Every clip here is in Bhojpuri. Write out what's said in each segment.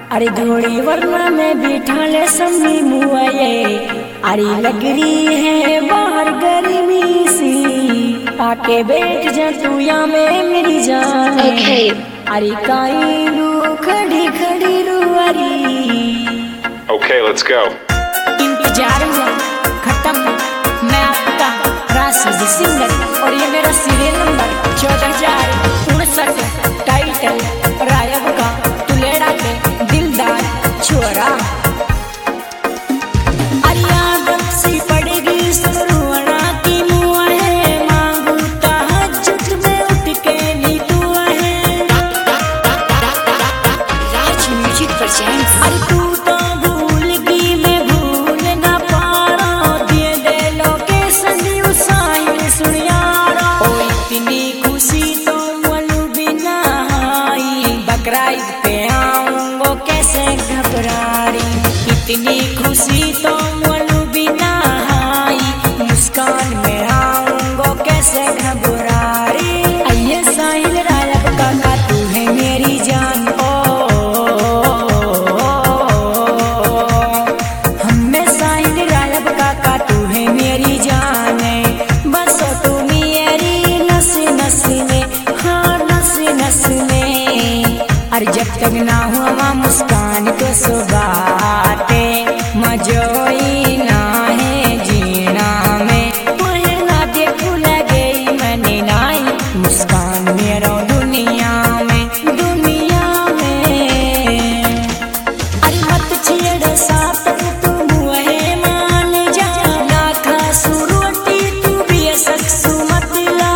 अरे घोड़ी वरना में बिठा ले सम्मी मुआए। अरे लग रही है बाहर गर्मी सी, आके बैठ जा तू या में मेरी जान। अरे काई रू खड़ी खड़ी रू अरी। Okay, let's go. इंतजार में खत्म, मैं आपका राशिद सिंगर और ये मेरा सीरियल नंबर 14,059 टाइटल रायब का तुलेड़ा के दिलदार छोरा। अरे आदत सी पड़ेगी सुरुआना की मुआ है, मांगू तहज्जुद में उठ के नी दुआ है। Raj music presents. अरे तू तो भूल गई मैं भूल ना पारा, दिए दे लोकेशन न्यू साहिल सुन यारा। ओ इतनी खुशी तो मलू बिना आई, बकराईद पे आऊंगो कैसे घबरा रही। इतनी खुशी तो मलू बिना आई, मुस्कान में आऊंगो कैसे घबरा रही। आइए साहिल रायब काका तू है मेरी जान। ओ हमें साहिल रायब काका तू है मेरी जान। बस तू मेरी नस नस में, हाँ नस नस में। अरे जब तक ना हुआ मुस्कान तो सुबाते मजोई ना है जीना में। वह ना देखू लगे मैंने नाई, मुस्कान मेरा दुनिया में दुनिया में। अरे मत छेड़ साथ तू मुहे मान जा, ना खासू रोटी तू भी सक्सू मत ला।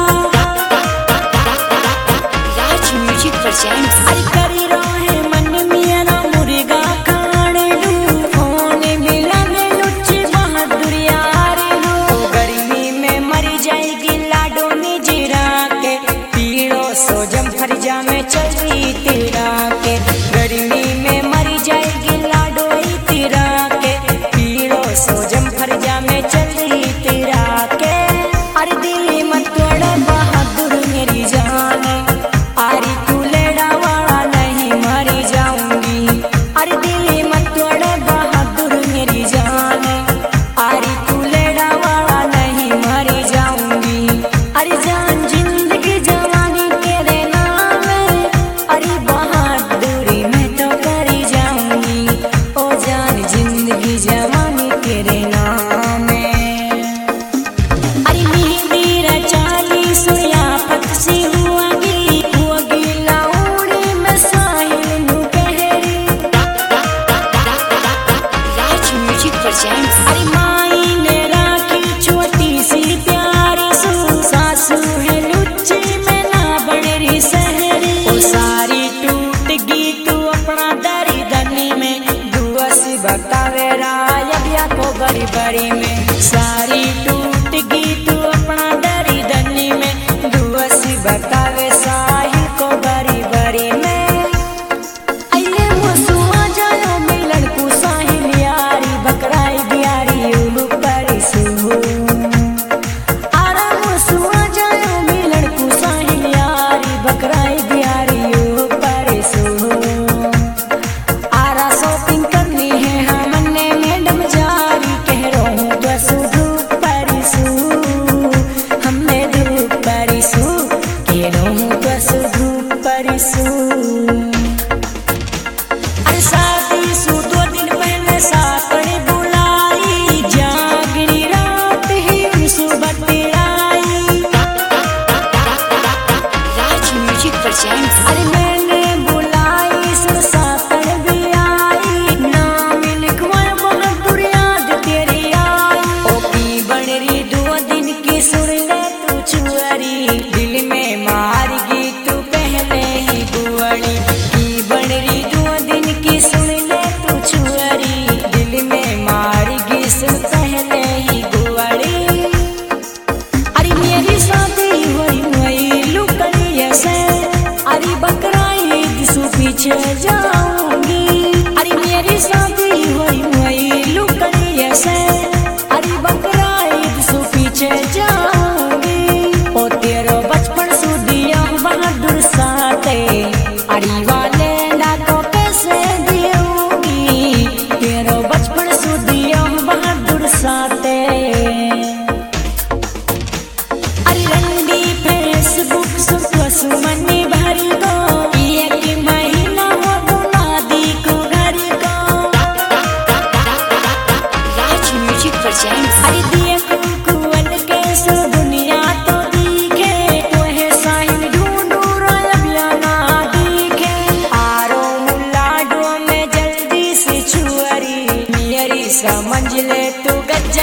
Raj music presents. अरे करी रहे मन मेरा मुर्गा खाने लू, फोन मिलाने लुच्ची बहादुर यार लू। गर्मी में मर जाएगी लाडो में जीरा के, पीड़ो सो जम फरजा में चल रही तेरा के। गर्मी में मर जाएगी लाडो ही तेरा के, पीड़ो सो जम फरजा में चल रही तेरा के। अरे दिल मत तोड़ बहादुर मेरी जान, अरे तू लेड़ा वाला नहीं मरी जाऊंगी। अरे दिल मत तोड़ बहादुर मेरी जान, अरे तू लेड़ा वाला नहीं मरी जाऊंगी। अरे जान जिंदगी जवानी तेरे नाम है, अरे बहादुरी मैं तो करी जाऊंगी। ओ जान जिंदगी जवानी तेरे नाम है। अरे मेहंदी रचाली सुया पक्षी हुआगी लाउड़ी में साहिल नु कहरी। Raj music presents. अरे माई ने राखी छोटी सी प्यारी सू, सासू है लुच्ची में ना बड़ी सहरी। ओ सारी टूट गई तू अपना दरी दनी में, दुआ सी बतावे रायब या को बड़ी बड़ी में। सारी टूट गई तू अपना दरी दनी में, दुआ सी बतावे साहिल को बड़ी बड़ी में। अये मुसुआ जायो मिलन को साहिल यारी, बकराई दियारी उलू परी सू। आरा मुसुआ जायो मिलन को साहिल यारी, बकराई दियारी उलू परी सू। आरा शॉपिंग करनी है हमने मैडम जारी, कह रहा हूँ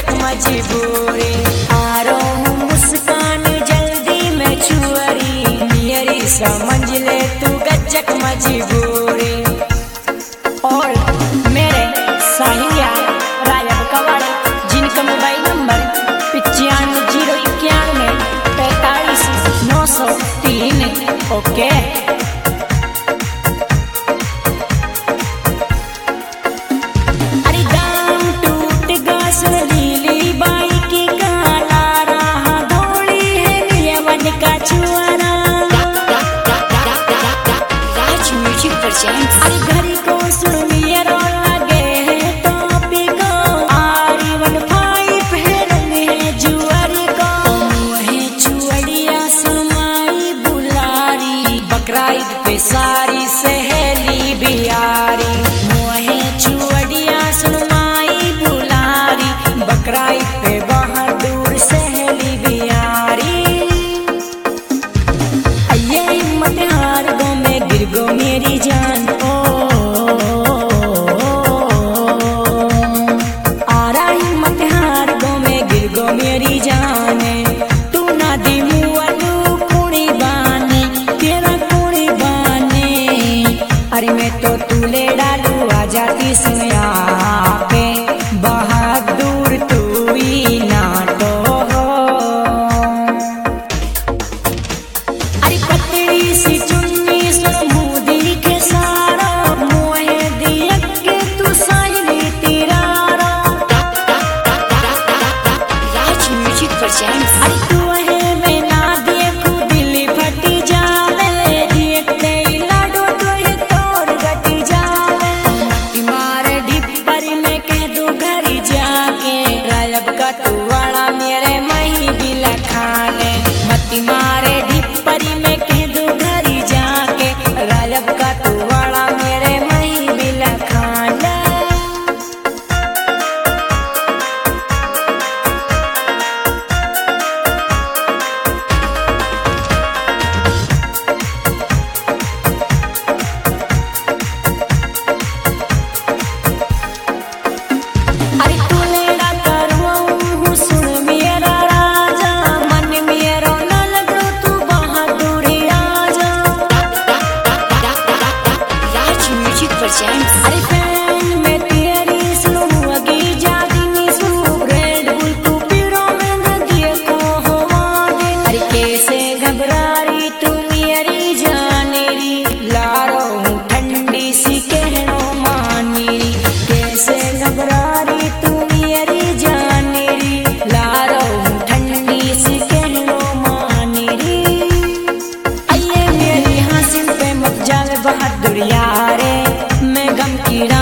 गच्चक मजबूरी आरो हूँ मुस्कान जल्दी में छुअरी मेरी समझ ले तू गच्चक मजबूरी। और मेरे साहिया रायब कवाड़े जिनका मोबाइल नंबर 95 091 45 903 ओके। अरे घरी को सुनिए रो लगे हैं टोपी को R15 है रंग है जुअरी को है चुअड़िया सुमाई बुलारी बकरा ईद पे सारी सहेली बियारी मोहे चुअड़िया सुमाई बुलारी बकरा ईद पे बहुत दूर सहेली बियारी। ये हिम्मत हार गो में गिर गो मेरी जान आरा हिम्मत हार गो में गिर गो मेरी जाने तू ना दी मुअलू कुड़ी बाने तेरा कुड़ी बाने। अरे मैं तो तूले डालू आ जाती सुनिया पे बहादुर तू ही ना तो हो। अरे पतली सी चुन्नी मुदी के सारा मोहे दिया के तू साइली तिरारा राज म्यूजिक प्रेजेंट्स। अरे तू है मैं ना देखू दिल फटी जावे देखते ही लाडो तो ये तोड़ गटी जावे मती मारे ढिप्पर में कह दू घर जाके रलब का तू वाला मेरे मही भी लखाने मती मारे ढिप्पर में कह दू घर जाके रलब का तू वाला मेरे मही भी लखाने। अरे तू लेड़ा करूँ हूँ सुन मेरा राजा मन मेरा न लगो तू बहादुरी आजा राज म्यूजिक प्रेजेंट्स। अरे फैन में तेरी सुनूं अगी जादी सुनूं रेड बुल तू पीरों में नदियों को हवागे। अरे कैसे घबरारी तू मेरी जानेरी लारो हूँ ठंडी सी कहनो मानीरी कैसे घबरारी तू मेरी जानेरी लारो हूँ ठंडी सी कहनो मानीरी। आइए मेरी हासिल पे मत जावे बहादुर यारे मैं गम की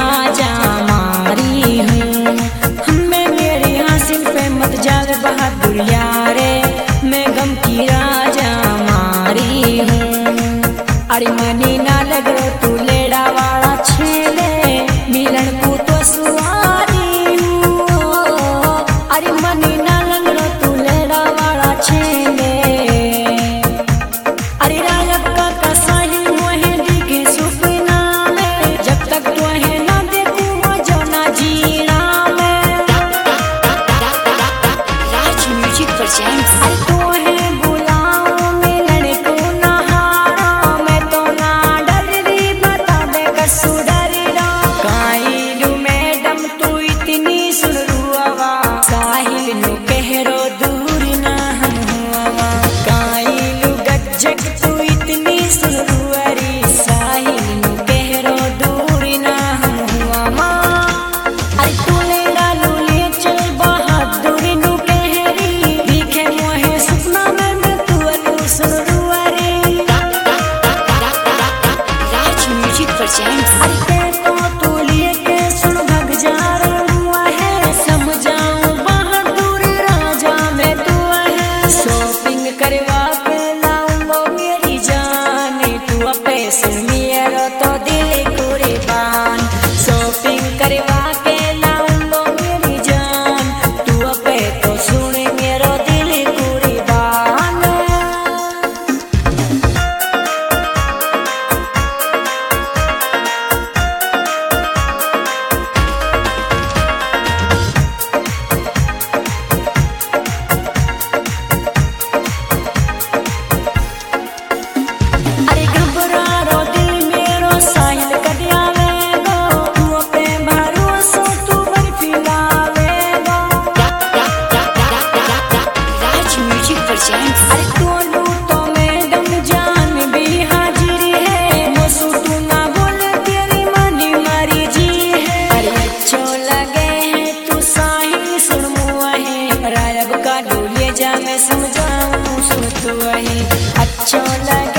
जा मैं समझाऊं सुन तू वही अच्छो लगे